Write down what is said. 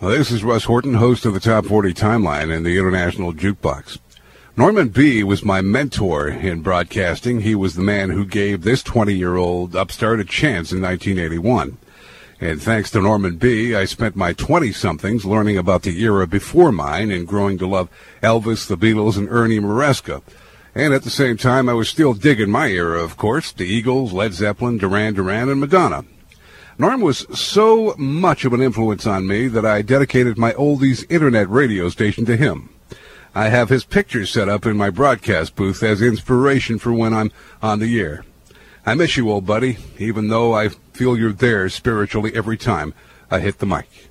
Well, this is Russ Horton, host of the Top 40 Timeline and the International Jukebox. Norman B. was my mentor in broadcasting. He was the man who gave this 20-year-old upstart a chance in 1981. And thanks to Norman B., I spent my 20-somethings learning about the era before mine and growing to love Elvis, the Beatles, and Ernie Maresca. And at the same time, I was still digging my era, of course, the Eagles, Led Zeppelin, Duran Duran, and Madonna. Norm was so much of an influence on me that I dedicated my oldies internet radio station to him. I have his picture set up in my broadcast booth as inspiration for when I'm on the air. I miss you, old buddy, even though I feel you're there spiritually every time I hit the mic.